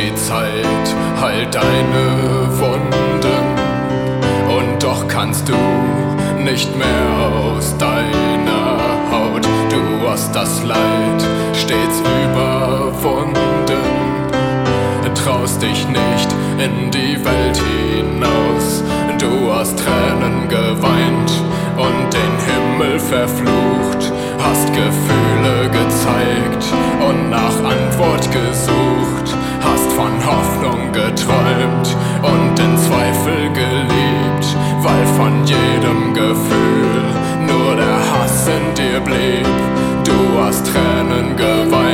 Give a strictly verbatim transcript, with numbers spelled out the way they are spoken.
die Zeit heilt deine Wunden, und doch kannst du nicht mehr aus deiner Haut. Du hast das Leid stets überwunden, traust dich nicht in die Welt hinaus. Du hast Tränen geweint und den Himmel verflucht, hast Gefühle gezeigt und nach Antwort gesucht, hast von Hoffnung geträumt und in Zweifel geliebt, weil von jedem Gefühl nur der Hass in dir blieb. Du hast Tränen geweint